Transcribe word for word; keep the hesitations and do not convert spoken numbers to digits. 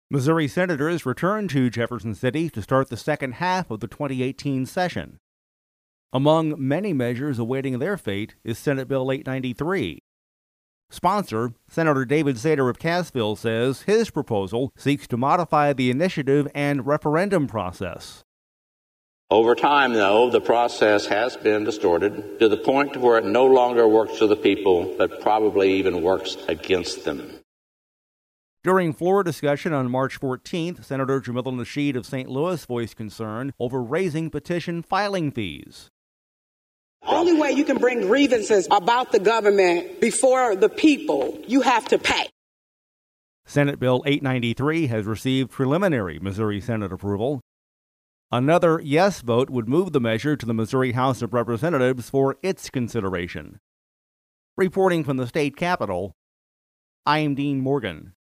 Missouri senators returned to Jefferson City to start the second half of the twenty eighteen session. Among many measures awaiting their fate is Senate Bill eight ninety-three. Sponsor, Senator David Sater of Cassville, says his proposal seeks to modify the initiative and referendum process. Over time, though, the process has been distorted to the point where it no longer works for the people, but probably even works against them. During floor discussion on March fourteenth, Senator Jamila Nasheed of Saint Louis voiced concern over raising petition filing fees. The only way you can bring grievances about the government before the people, you have to pay. Senate Bill eight ninety-three has received preliminary Missouri Senate approval. Another yes vote would move the measure to the Missouri House of Representatives for its consideration. Reporting from the state capitol, I'm Dean Morgan.